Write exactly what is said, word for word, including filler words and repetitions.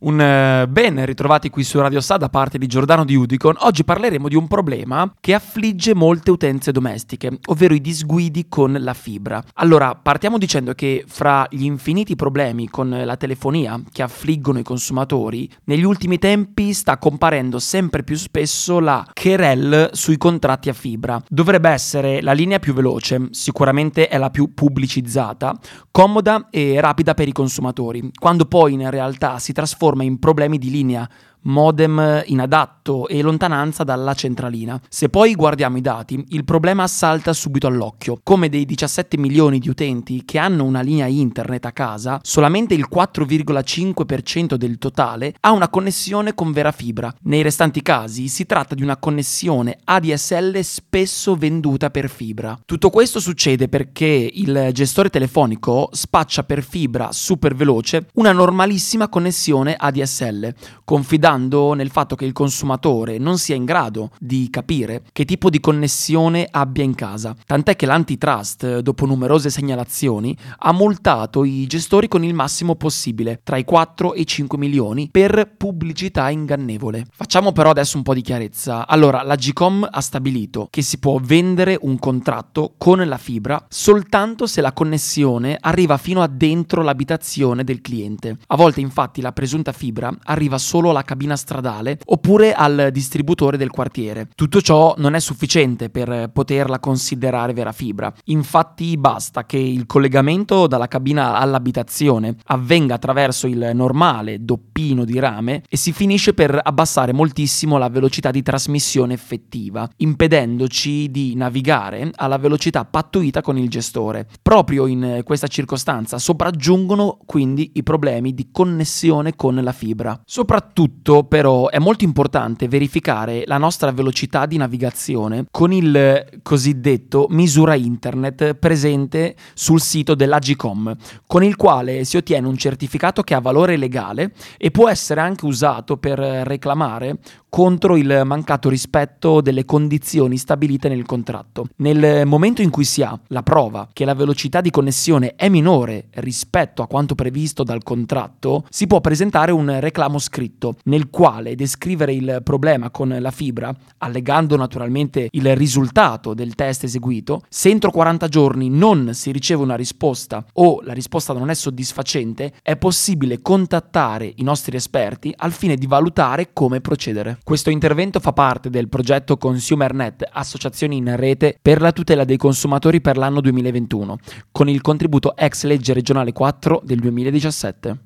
Un eh, ben ritrovati qui su Radio Sa da parte di Giordano di Udicon. Oggi parleremo di un problema che affligge molte utenze domestiche, ovvero i disguidi con la fibra. Allora, partiamo dicendo che fra gli infiniti problemi con la telefonia che affliggono i consumatori, negli ultimi tempi sta comparendo sempre più spesso la querelle sui contratti a fibra. Dovrebbe essere la linea più veloce, sicuramente è la più pubblicizzata, comoda e rapida per i consumatori, quando poi in realtà si trasforma in problemi di linea, modem inadatto e lontananza dalla centralina. Se poi guardiamo i dati, il problema salta subito all'occhio. Come dei diciassette milioni di utenti che hanno una linea internet a casa, solamente il quattro virgola cinque per cento del totale ha una connessione con vera fibra. Nei restanti casi si tratta di una connessione A D S L spesso venduta per fibra. Tutto questo succede perché il gestore telefonico spaccia per fibra super veloce una normalissima connessione A D S L, confidando nel fatto che il consumatore non sia in grado di capire che tipo di connessione abbia in casa. Tant'è che l'antitrust, dopo numerose segnalazioni, ha multato i gestori con il massimo possibile, tra i quattro e i cinque milioni, per pubblicità ingannevole. Facciamo però adesso un po' di chiarezza. Allora, l'Agcom ha stabilito che si può vendere un contratto con la fibra soltanto se la connessione arriva fino a dentro l'abitazione del cliente. A volte, infatti, la presunta fibra arriva solo alla cabina stradale oppure al distributore del quartiere. Tutto ciò non è sufficiente per poterla considerare vera fibra. Infatti basta che il collegamento dalla cabina all'abitazione avvenga attraverso il normale doppino di rame e si finisce per abbassare moltissimo la velocità di trasmissione effettiva, impedendoci di navigare alla velocità pattuita con il gestore. Proprio in questa circostanza sopraggiungono quindi i problemi di connessione con la fibra. Soprattutto però è molto importante verificare la nostra velocità di navigazione con il cosiddetto misura internet presente sul sito dell'Agcom, con il quale si ottiene un certificato che ha valore legale e può essere anche usato per reclamare contro il mancato rispetto delle condizioni stabilite nel contratto. Nel momento in cui si ha la prova che la velocità di connessione è minore rispetto a quanto previsto dal contratto, si può presentare un reclamo scritto nel quale descrivere il problema con la fibra, allegando naturalmente il risultato del test eseguito. Se entro quaranta giorni non si riceve una risposta o la risposta non è soddisfacente, è possibile contattare i nostri esperti al fine di valutare come procedere. Questo intervento fa parte del progetto ConsumerNet, associazioni in rete per la tutela dei consumatori per l'anno duemilaventuno, con il contributo ex legge regionale quattro del duemiladiciassette.